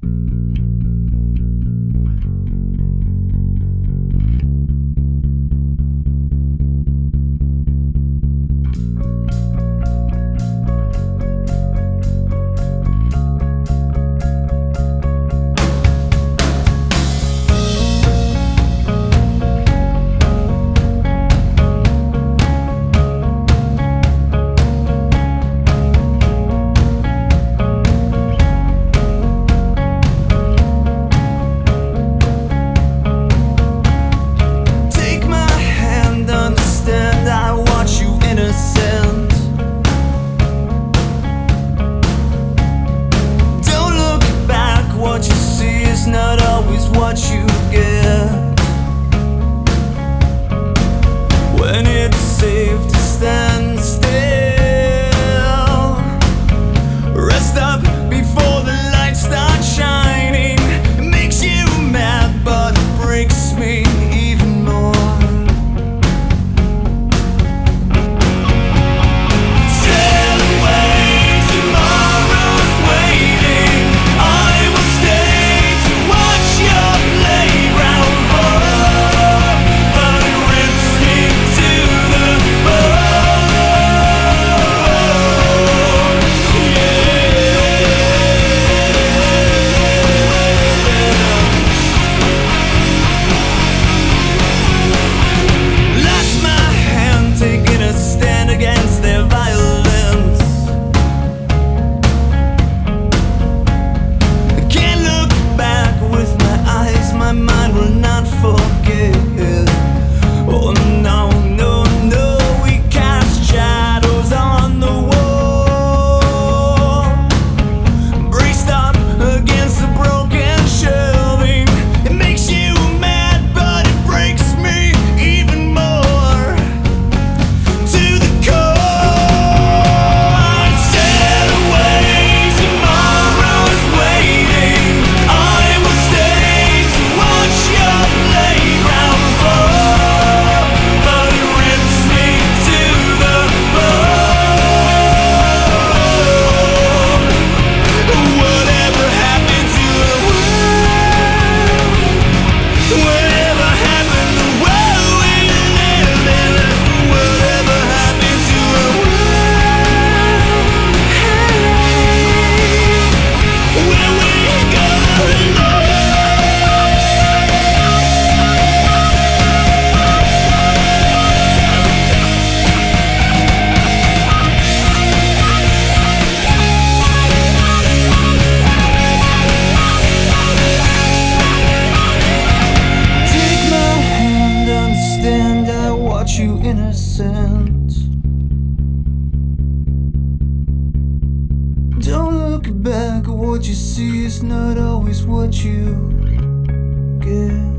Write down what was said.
Not always what you get. When it's safe to stand still, rest up before the lights start shining. It makes you mad, but it breaks me even more. Sail away, tomorrow's waiting. I will stay to watch your playground fall, but it rips me to the bone. Lost my hand, taking a stand against their violence. I can't look back with my eyes, my mind will not forget. Oh no, no, no, we cast shadows on the wall, braced up against the broken shelving. It makes you mad, but it breaks me even more, to the core. Sail away, tomorrow's waiting. I will stay to watch your playground fall, but it rips me to the bone. Whatever happened to a world? Whatever happened to the world we live in? Whatever happened to a world? Where we gonna go? Take my hand, understand, I watch you innocent. Don't look back, what you see is not always what you get.